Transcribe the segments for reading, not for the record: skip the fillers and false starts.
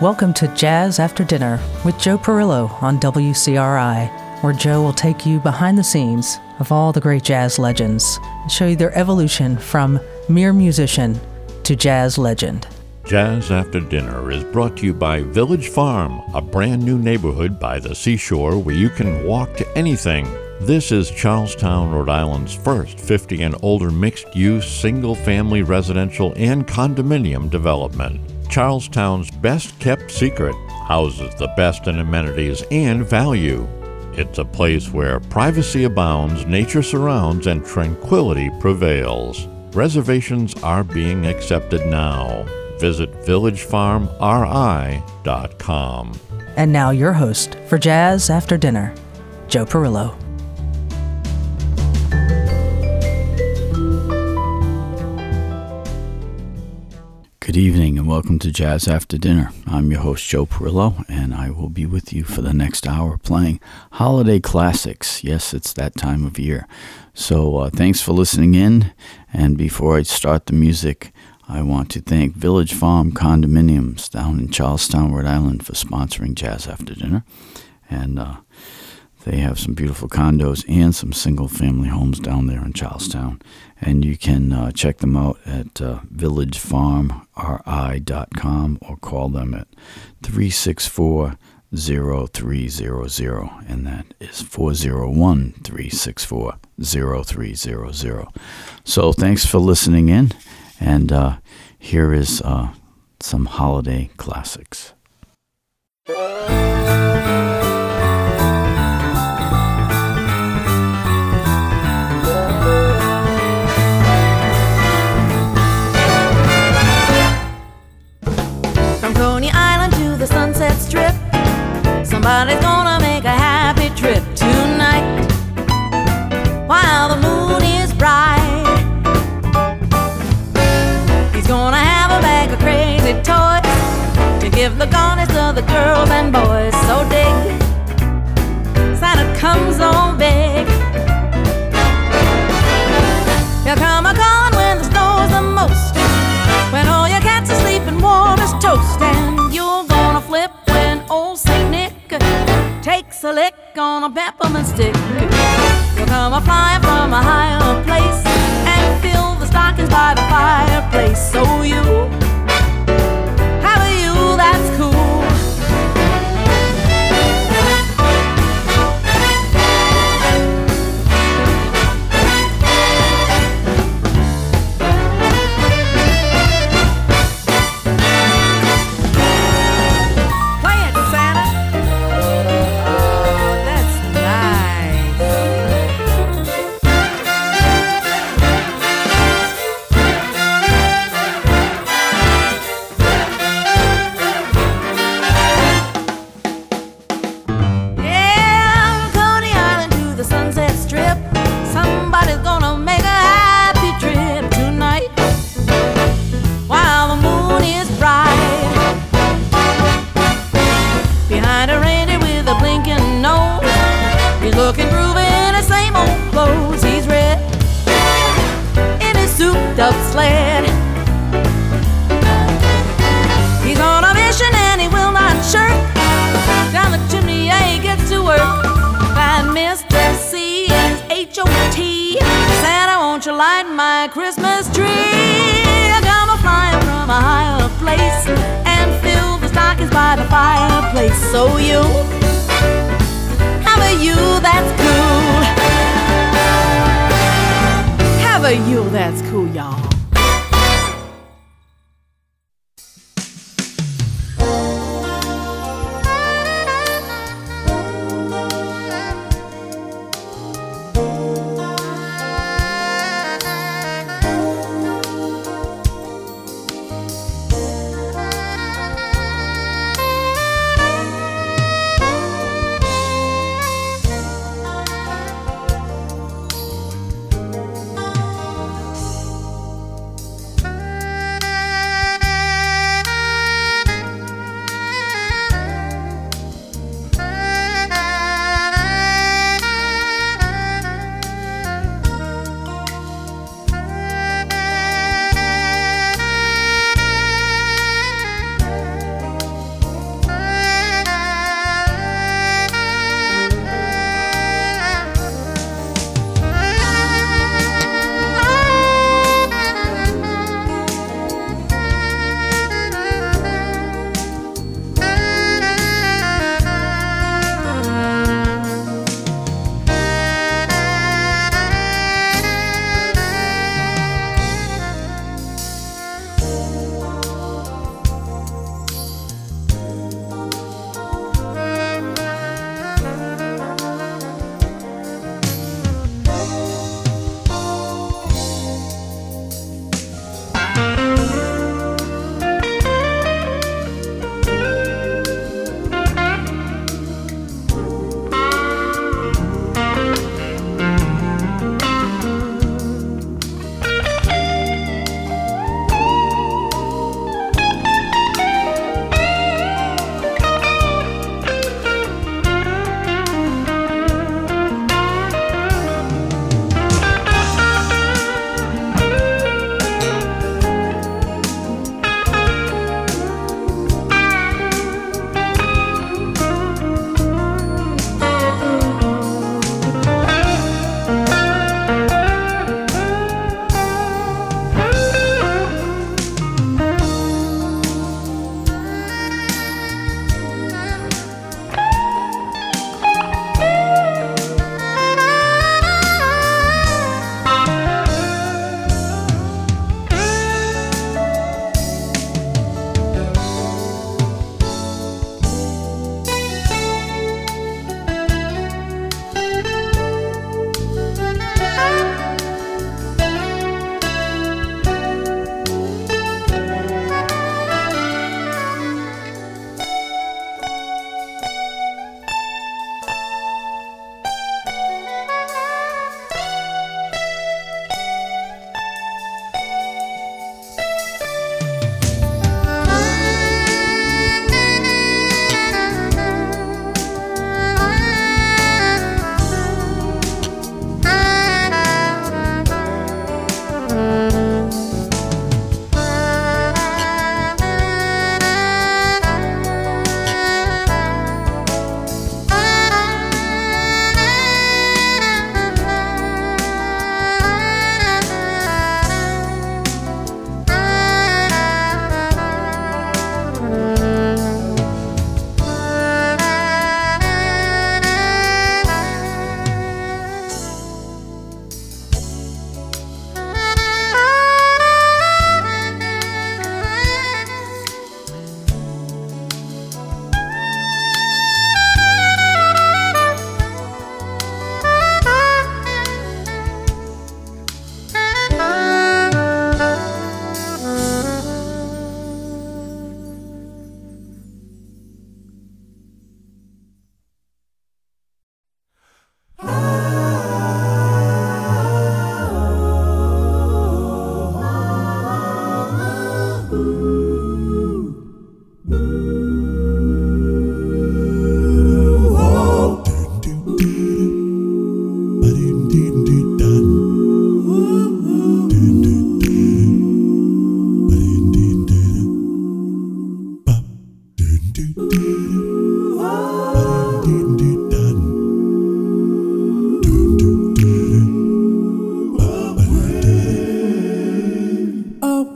Welcome to Jazz After Dinner with Joe Perillo on WCRI, where Joe will take you behind the scenes of all the great jazz legends and show you their evolution from mere musician to jazz legend. Jazz After Dinner is brought to you by Village Farm, a brand new neighborhood by the seashore where you can walk to anything. This is Charlestown, Rhode Island's first 50 and older mixed-use, single-family residential and condominium development. Charlestown's best-kept secret houses the best in amenities and value. It's a place where privacy abounds, nature surrounds, and tranquility prevails. Reservations are being accepted now. Visit villagefarmri.com. And now your host for Jazz After Dinner, Joe Perillo. Good evening and welcome to Jazz After Dinner. I'm your host, Joe Perillo, and I will be with you for the next hour playing holiday classics. Yes, it's that time of year. So thanks for listening in. And before I start the music, I want to thank Village Farm Condominiums down in Charlestown, Rhode Island for sponsoring Jazz After Dinner. And they have some beautiful condos and some single-family homes down there in Charlestown. And you can check them out at villagefarmri.com or call them at 364-0300. And that is 401-364-0300. So thanks for listening in. And here is some holiday classics. From Coney Island to the Sunset Strip, somebody's gonna make a happy trip tonight while the moon is bright. He's gonna have a bag of crazy toys to give the garnets to the girls and boys. So dig, Santa comes on big. He'll come a-calling when the snow's the most, when all your cats are sleeping warm as toast. And you're gonna flip when old Saint Nick takes a lick on a peppermint stick. You'll come a-flying from a higher place and fill the stockings by the fireplace. So you have a you that's cool. Looking groovy in his same old clothes. He's red in his souped-up sled. He's on a mission and he will not shirk. Down the chimney, yeah, he gets to work. Find Mr. C and his H-O-T. Santa, won't you light my Christmas tree? I come a-flying from a higher place and fill the stockings by the fireplace. So you have a you that's cool. Have a you that's cool, y'all.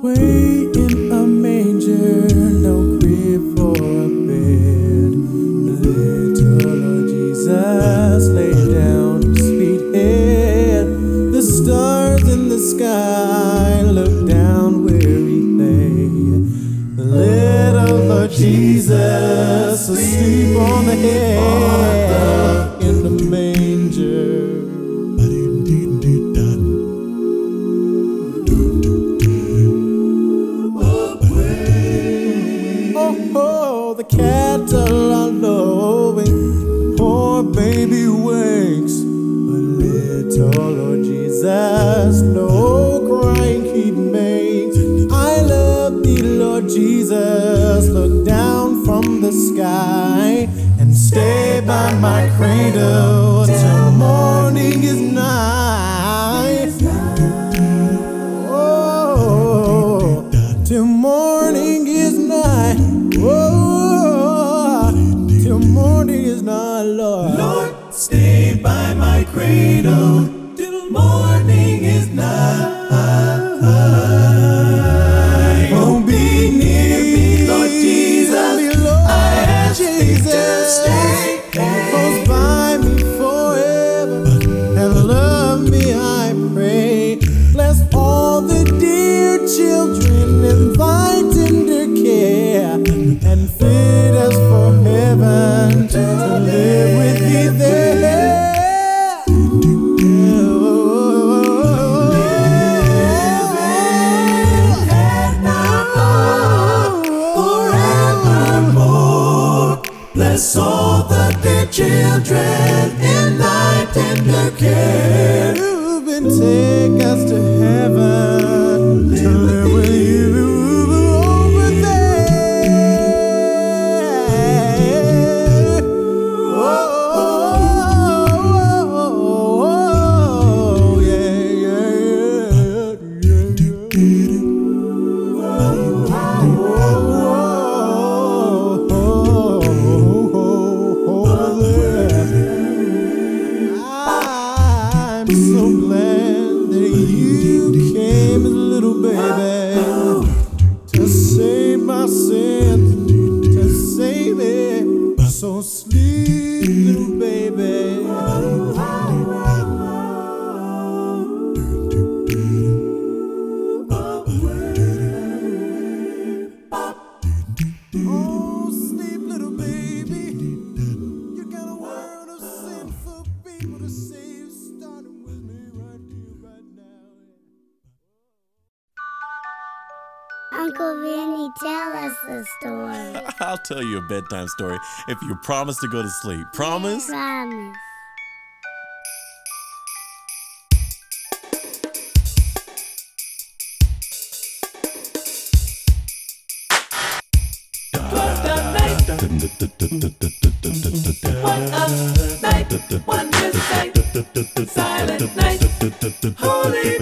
away in a manger, no crib for a bed. Little Lord Jesus laid down his sweet head. The stars in the sky looked down where he lay. The little Lord Jesus asleep on the head in the manger. Oh, the cattle are lowing, poor baby wakes. But little Lord Jesus, no crying he makes. I love thee, Lord Jesus, look down from the sky and stay by my cradle till morning is nigh. Oh, till morning is nigh. Oh, till morning is nigh, Lord. Lord, stay by my cradle till morning is nigh. Oh, be near me, Lord Jesus. I ask thee to stay close by me forever and love me, I pray. Bless all the dear children in thy tender care, and fit us for heaven to live with thee there. Bless all the dear children in thy tender care. You've been take us to heaven to live with you over there. Oh, yeah, I'm so glad that you came as a little baby to save my sins, to save me. So sleep, little baby. Oh, sleep, little baby. You got a world of sin for people to save, starting with me right here, right now. Uncle Vinny, tell us the story. I'll tell you a bedtime story if you promise to go to sleep. Promise? Promise. Silent night, holy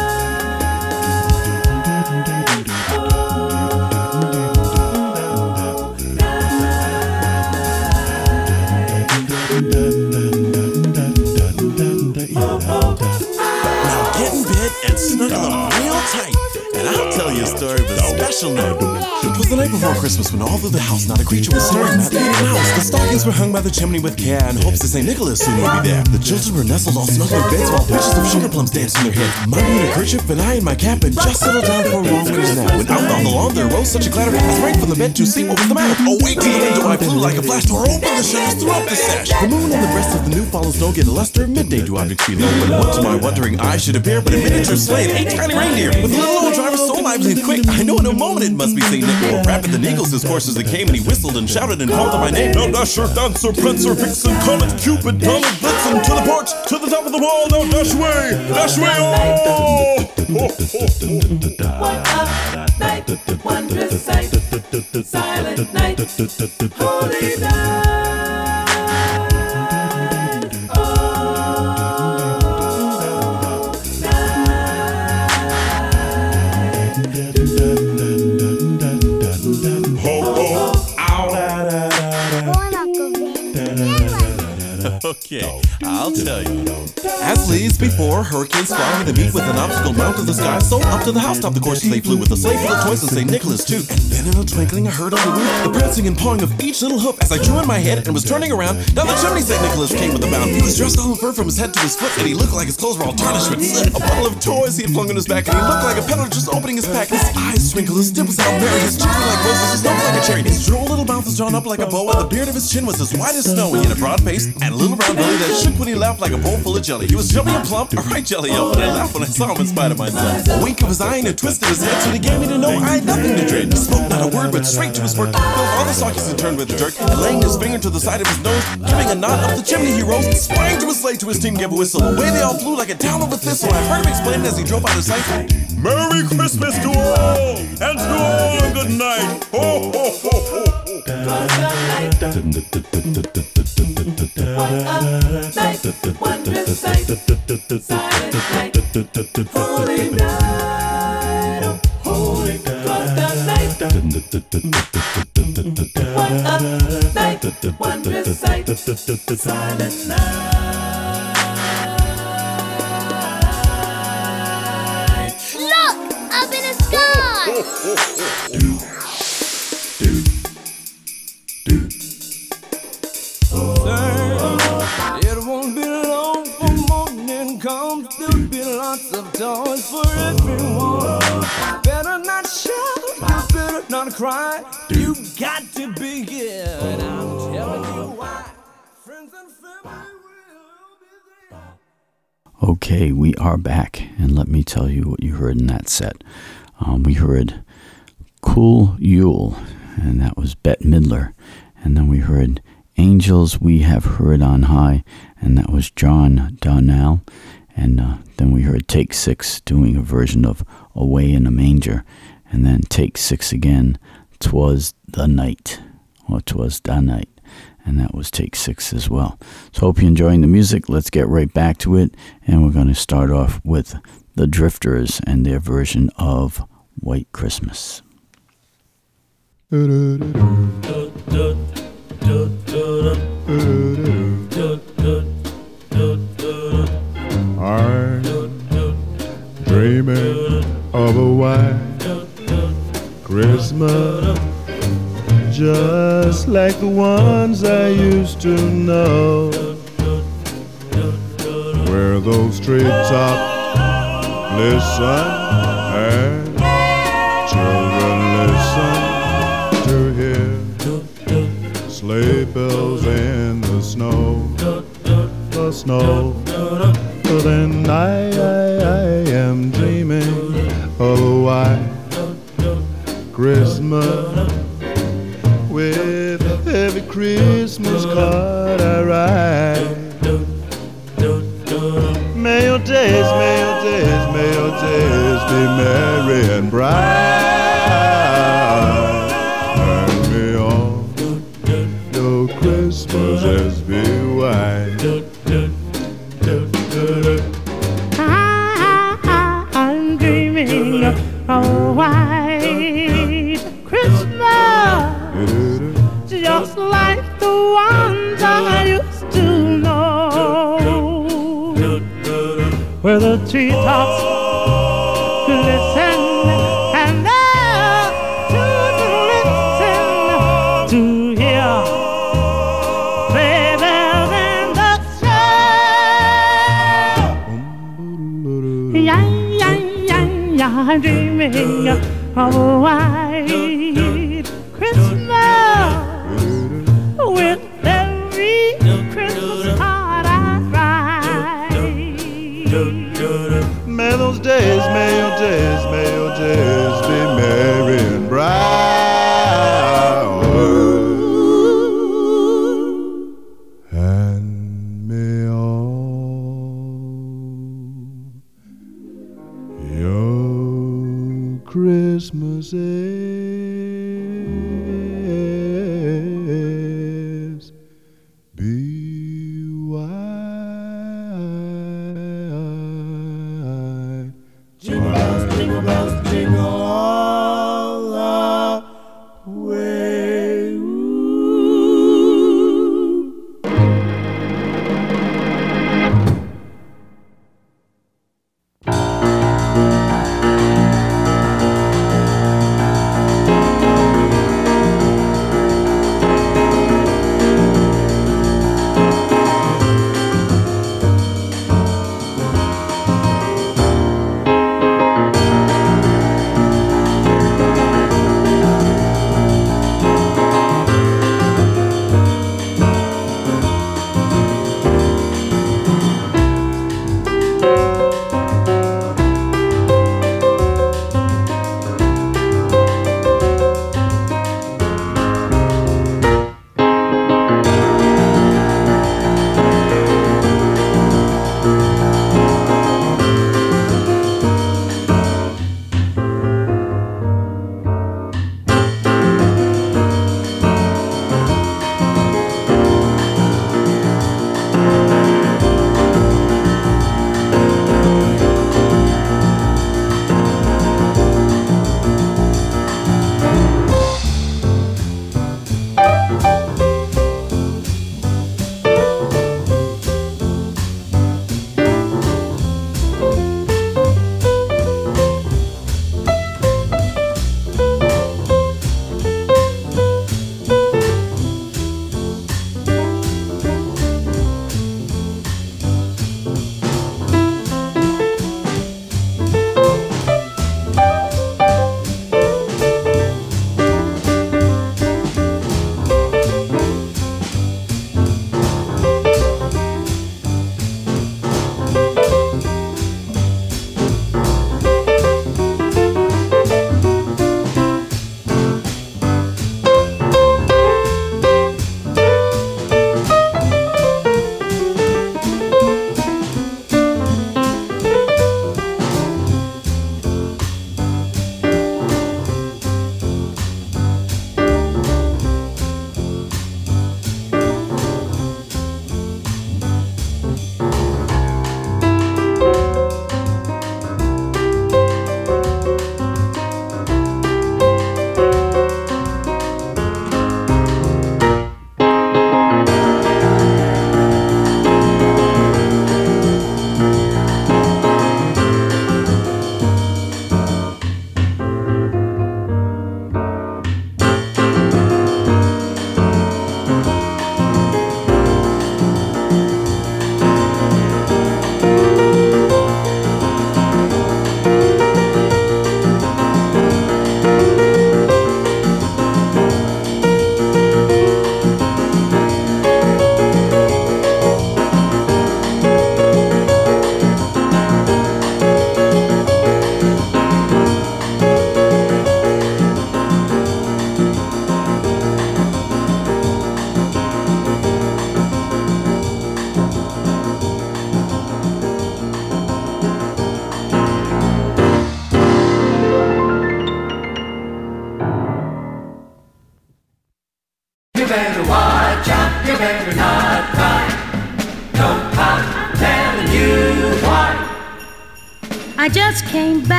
Now get in bed and snuggle up real tight, and I'll tell you a story of a special night. It was the night before Christmas when all through the house not a creature was stirring, not leaving the house. The stockings were hung by the chimney with care in hopes that St. Nicholas soon would be there. The children were nestled all snug in their beds while pictures of sugar plums danced in their heads. Mommy in her kerchief and I in my cap had just settled down for a long winter's nap when out on the lawn there rose such a clatter. I sprang from the bed to see what was the matter. Awake to the window I flew like a flash, tore open the shutters, threw up the sash. The moon on the breast of the new fallen snow gave a luster of midday to objects below, when what to my wondering eyes should appear but a miniature sleigh and 8 tiny reindeer with a little old driver so lively and quick. I know in a moment it must be St. Nick. More rapid than eagles his course as it came, and he whistled and shouted and called out my name. Now Dasher, Dancer, Prancer, Vixen, Comet, Cupid, Donald, Blitzen, to the porch, to the top of the wall. Now dash away, oh! What a night, wondrous sight, silent night, holy night. Go on, Uncle Vinny. Okay, I'll tell you. As leaves before, hurricanes fly to meet with an obstacle mount to the sky. So up to the housetop, the course they flew with a sleigh full of toys and St. Nicholas too. And then in a twinkling, I heard on the roof the prancing and pawing of each little hoof. As I drew in my head and was turning around, down the chimney St. Nicholas came with a bound. He was dressed all in fur from his head to his foot, and he looked like his clothes were all tarnished with soot. A bundle of toys he had flung on his back, and he looked like a peddler just opening his pack. His eyes twinkled, his dimples out merry, his cheeks were like roses, his nose like a cherry. His droll little mouth was drawn up like a boa, the beard of his chin was as white as snow. He had a broad face and a little round belly that shook when he laughed like a bowl full of jelly. He was chubby and plump, a right jelly elf, and I laughed when I saw him in spite of myself. A wink of his eye and a twist of his head, so he gave me to know I had nothing to dread. He spoke not a word, but straight to his work, filled all the sockets and turned with a jerk, and laying his finger to the side of his nose, giving a nod up the chimney he rose, sprang to his sleigh, to his team gave a whistle. Away they all flew like a down of a thistle. I heard him explain as he drove out of sight. Merry Christmas to all, and to all good night. Ho, ho, ho, ho, ho. Holy night, holy night. What a night, wondrous sight, silent night. Look! Up in the sky! It won't be long for morning comes. There'll be lots of toys for everyone. Better not shout, you better not cry. You got to be here, and I'm telling you why. Friends and family will be there. Okay, we are back, and let me tell you what you heard in that set. We heard Cool Yule, and that was Bette Midler. And then we heard Angels We Have Heard on High, and that was John Donnell. And then we heard Take Six doing a version of Away in a Manger. And then Take Six again, 'Twas the Night, or 'Twas the Night. And that was Take Six as well. So hope you're enjoying the music. Let's get right back to it. And we're going to start off with the Drifters and their version of White Christmas. I'm dreaming of a white Christmas, just like the ones I used to know, where those treetops listen and children listen to hear sleigh bells in the snow, the snow. So then I am dreaming of a white Christmas, with every Christmas card I write. May your days, may your days, may your days be merry and bright, and may all your Christmases be white. I'm dreaming of a white Christmas, just like the ones I used to know, where the treetops glisten and the children listen to hear sleigh bells in the snow. I'm dreaming of a white Christmas, with every Christmas card I write. May those days, may your days, may your days be merry and bright, and may all your Christmases be white. Jingle bells, jingle all the way. Ooh.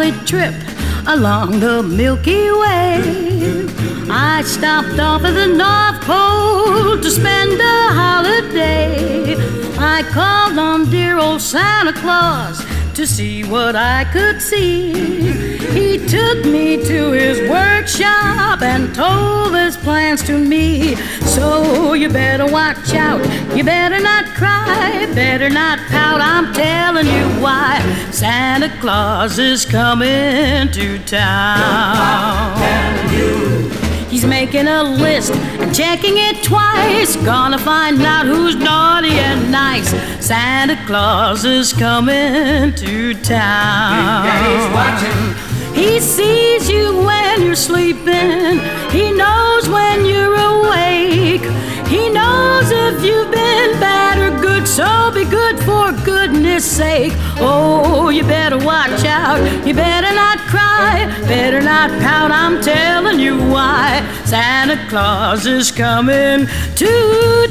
lovely trip along the Milky Way. I stopped off at the North Pole to spend a holiday. I called on dear old Santa Claus to see what I could see. He took me to his workshop and told his plans to me. So you better watch out, you better not cry, better not pout, I'm telling you why. Santa Claus is coming to town. He's making a list and checking it twice, gonna find out who's naughty and nice. Santa Claus is coming to town. He's watching. He sees you when you're sleeping. He knows when you're awake. He knows if you've been bad or good, so be good for goodness sake. Oh, you better watch out, you better not cry, better not pout, I'm telling you why. Santa Claus is coming to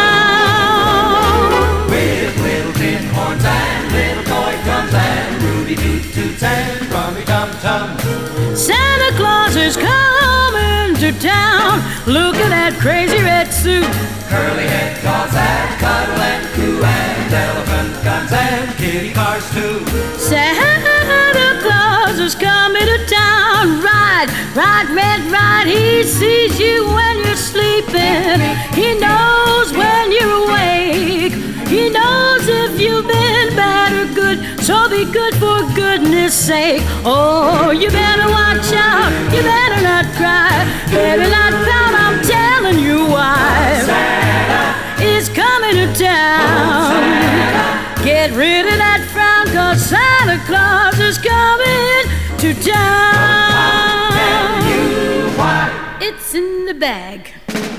town. With little tin horns and little toy drums and Rudy toot toots and rummy tum tum. Santa Claus is coming to town. Look at that crazy red suit, curly head dolls that cuddle and coo, and elephant guns and kitty cars too. Santa Claus is coming to town. Ride, ride, red, ride. He sees you when you're sleeping. He knows when you're awake. He knows if you've been bad or good, so be good for goodness sake. Oh, you better watch out, you better not cry, better not pout, I'm telling you why. Santa is coming to town. Get rid of that frown, 'cause Santa Claus is coming to town. I'll tell you why. It's in the bag.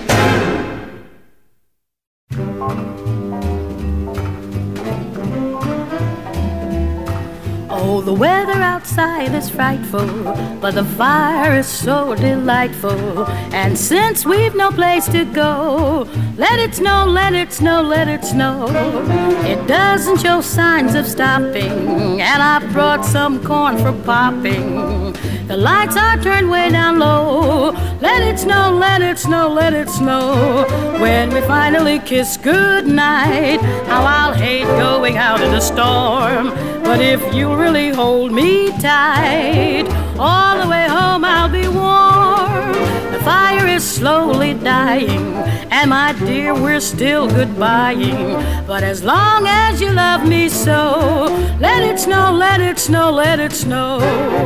Oh, the weather outside is frightful, but the fire is so delightful. And since we've no place to go, let it snow, let it snow, let it snow. It doesn't show signs of stopping, and I brought some corn for popping. The lights are turned way down low. Let it snow, let it snow, let it snow. When we finally kiss goodnight, how I'll hate going out in a storm. But if you really hold me tight, all the way home I'll be warm. The fire is slowly dying, and my dear, we're still goodbying. But as long as you love me so, let it snow, let it snow, let it snow.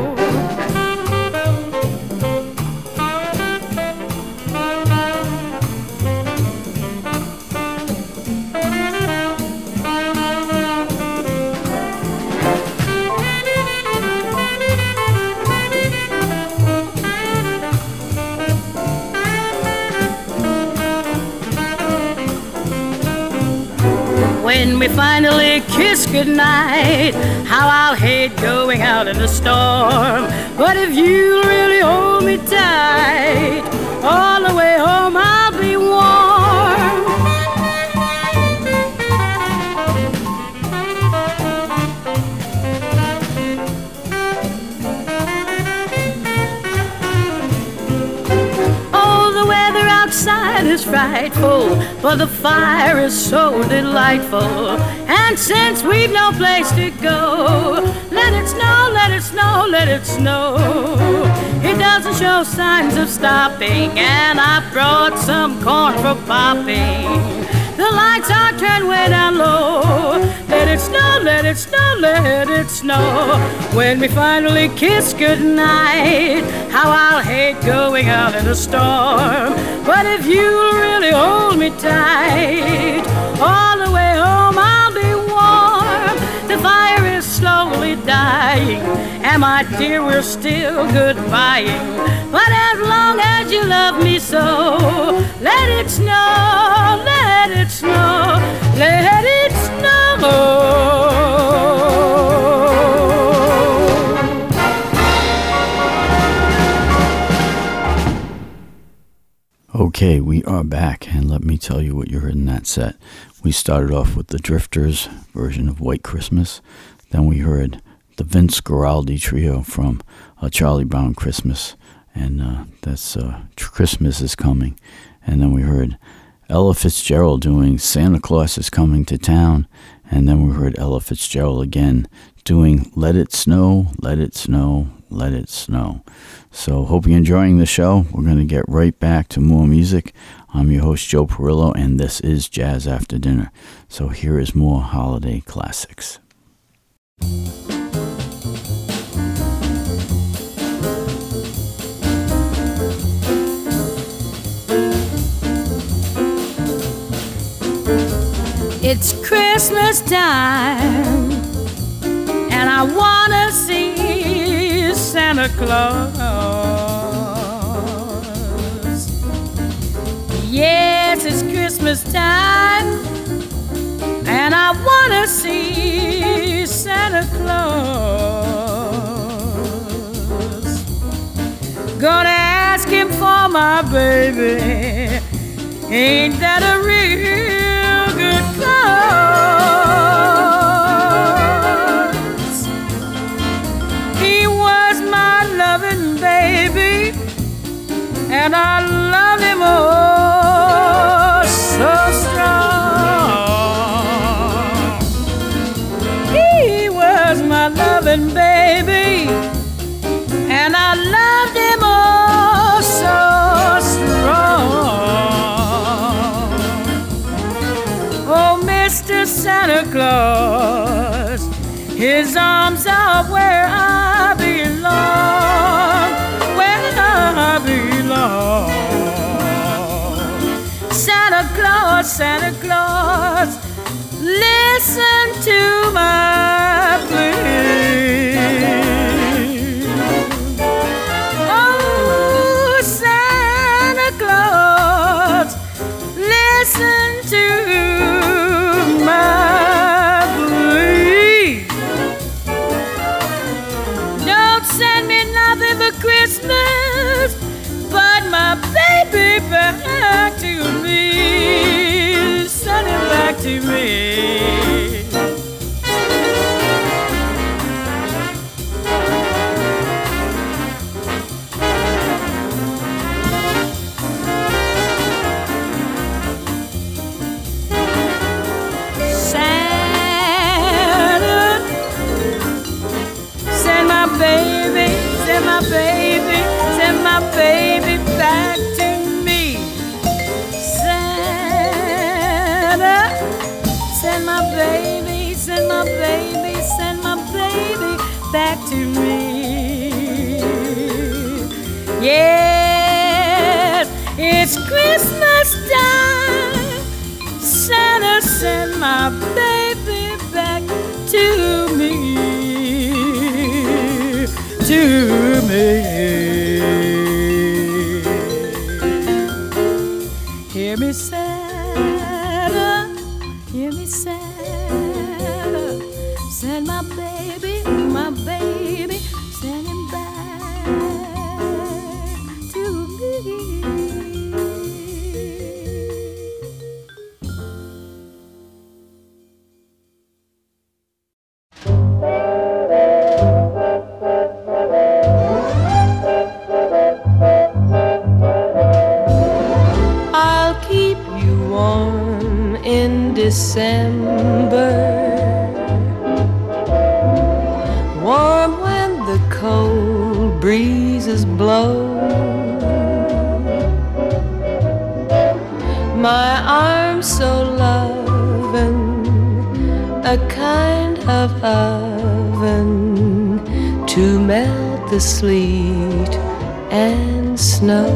When we finally kiss goodnight, how I'll hate going out in the storm. But if you really hold me tight, all the way home I'll be warm. Oh, the weather outside is frightful, but the fire is so delightful. And since we've no place to go, let it snow, let it snow, let it snow. It doesn't show signs of stopping, and I brought some corn for popping. The lights are turned way down low. Let it snow, let it snow, let it snow. When we finally kiss goodnight, how I'll hate going out in a storm. But if you'll really hold me tight, all the way home I'll be warm. The fire is slowly dying, and my dear, we're still goodbying. But as long as you love me so, let it snow, let it snow, let it snow. Okay, we are back, and let me tell you what you heard in that set. We started off with the Drifters version of White Christmas. Then we heard the Vince Guaraldi Trio from Charlie Brown Christmas, and that's Christmas is Coming. And then we heard Ella Fitzgerald doing Santa Claus is Coming to Town, and then we heard Ella Fitzgerald again doing Let It Snow, Let It Snow, Let It Snow. So hope you're enjoying the show. We're going to get right back to more music. I'm your host, Joe Perillo, and this is Jazz After Dinner. So here is more holiday classics. It's Christmas time, and I wanna see Santa Claus. Yes, it's Christmas time, and I wanna see Santa Claus. Gonna ask him for my baby. Ain't that a real good cause? He was my loving baby, and I love him oh so strong. He was my loving baby, and I loved him oh so strong. Oh, Mr. Santa Claus, his arms are where I belong, where I belong. Santa Claus, Santa Claus, listen to my plea. Oh, Santa Claus, listen to my plea. Don't send me nothing for Christmas but my baby back to me. Send him back to me. Send my baby back to me. Santa, send my baby, send my baby, send my baby back to me. Yes, it's Christmas time. Santa, send my baby back to me. To me. Hear me, Santa, hear me, Santa. Send my baby, send him back to me. December, warm when the cold breezes blow. My arms so loving, a kind of oven to melt the sleet and snow.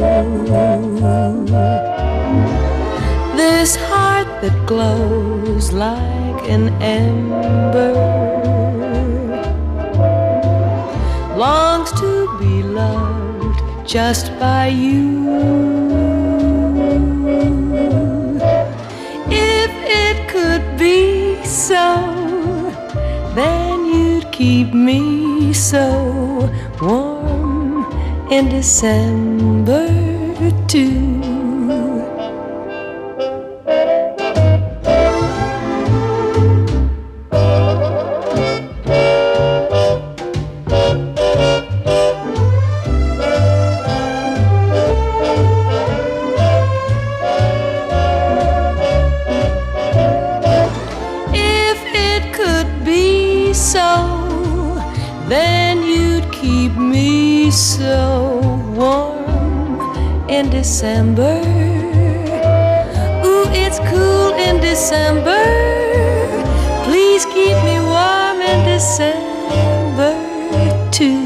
This heart that glows like an ember longs to be loved just by you. If it could be so, then you'd keep me so warm in December too. so warm in December. Ooh, it's cool in December. Please keep me warm in December too.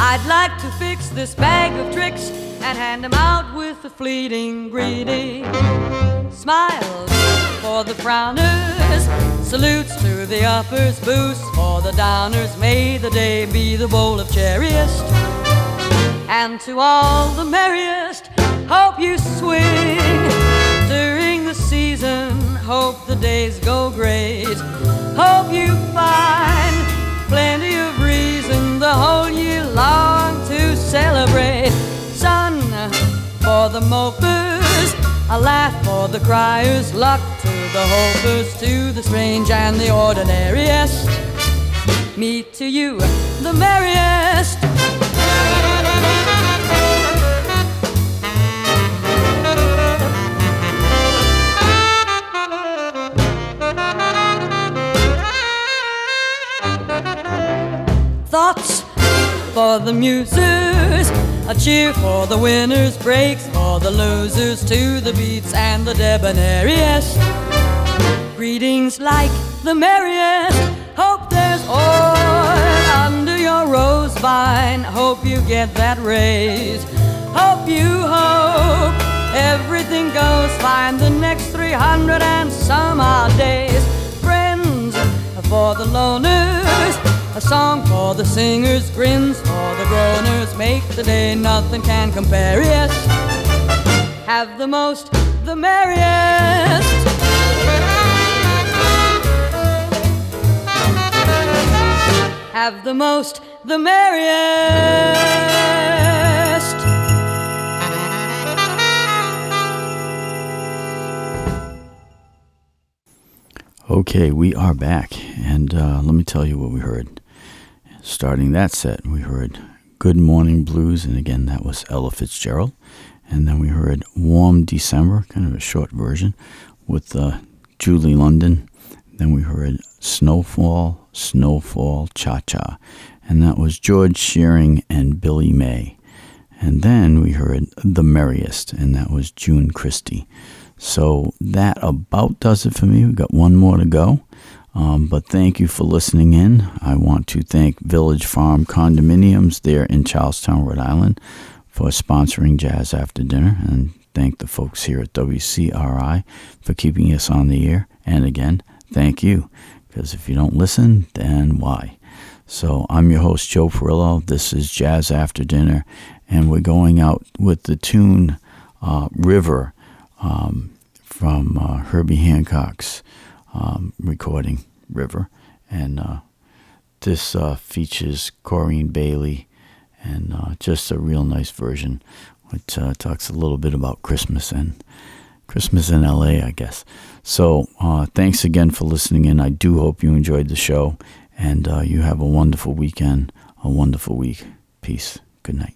I'd like to fix this bag of tricks and hand them out with a fleeting greeting. Smiles for the frowners, salutes to the uppers, boosts for the downers. May the day be the bowl of cherriest, and to all the merriest, hope you swing during the season. Hope the days go great. Hope you find plenty of reason the whole year long to celebrate. Sun for the mopers, a laugh for the criers, luck to the hopers, to the strange and the ordinariest. Me to you, the merriest. Thoughts for the musers, a cheer for the winners, breaks for the losers, to the beats and the debonairiest. Greetings like the merriest. Hope there's oil under your rose vine. Hope you get that raise. Hope everything goes fine the next 300 and some odd days. Friends for the loners, a song for the singers, grins for the groaners. Make the day nothing can compare, yes. Have the most, the merriest. Have the most, the merriest. Okay, we are back, and let me tell you what we heard. Starting that set, we heard Good Morning Blues, and again, that was Ella Fitzgerald. And then we heard Warm December, kind of a short version, with Julie London. Then we heard Snowfall, Snowfall, Cha-Cha, and that was George Shearing and Billy May. And then we heard The Merriest, and that was June Christie. So that about does it for me. We've got one more to go. But thank you for listening in. I want to thank Village Farm Condominiums there in Charlestown, Rhode Island, for sponsoring Jazz After Dinner, and thank the folks here at WCRI for keeping us on the air. And again, thank you, because if you don't listen, then why? So I'm your host, Joe Perillo. This is Jazz After Dinner, and we're going out with the tune River from Herbie Hancock's recording, River. And this features Corinne Bailey, and just a real nice version, which talks a little bit about Christmas in LA, I guess. So thanks again for listening in. I do hope you enjoyed the show, and you have a wonderful weekend, a wonderful week. Peace. Good night.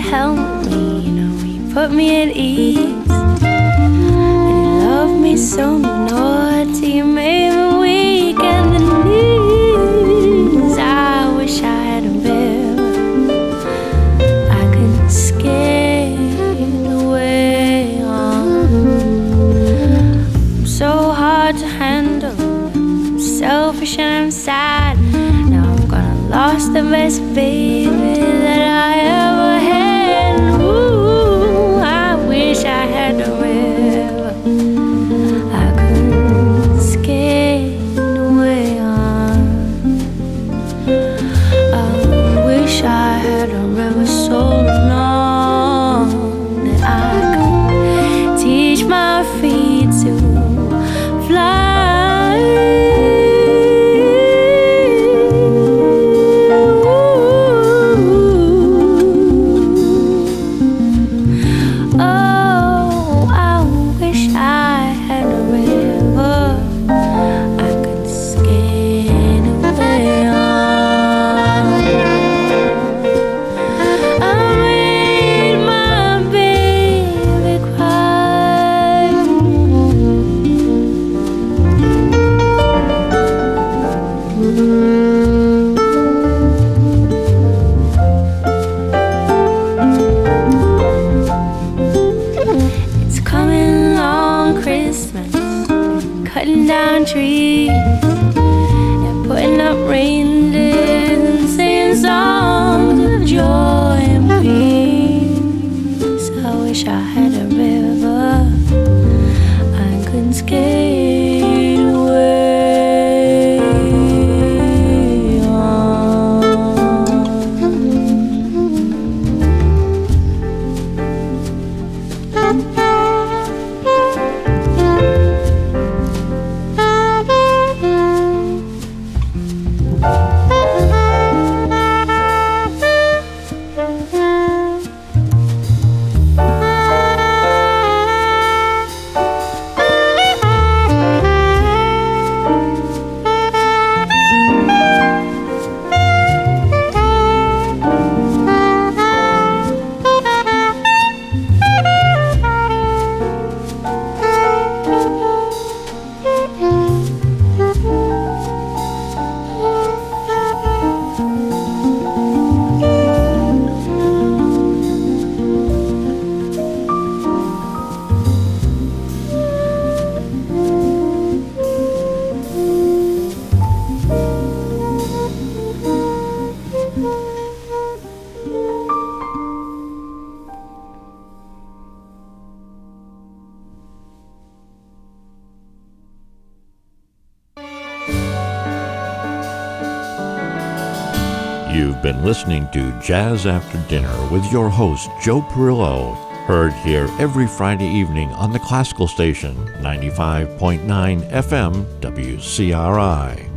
help me, you know, he put me at ease. And he loved me so naughty, he made me weak in the knees. I wish I had a river I could skate away on. I'm so hard to handle, I'm selfish and I'm sad. Now I'm gonna lost the best baby that I ever had. Ooh, I wish I had a river I could skate away on. I wish I had a river so long that I could teach my feet to fly. Cutting down trees and putting up reindeers and singing songs of joy and peace. I wish I had a river I could skate away on. You've been listening to Jazz After Dinner with your host, Joe Perillo, heard here every Friday evening on the classical station, 95.9 FM WCRI.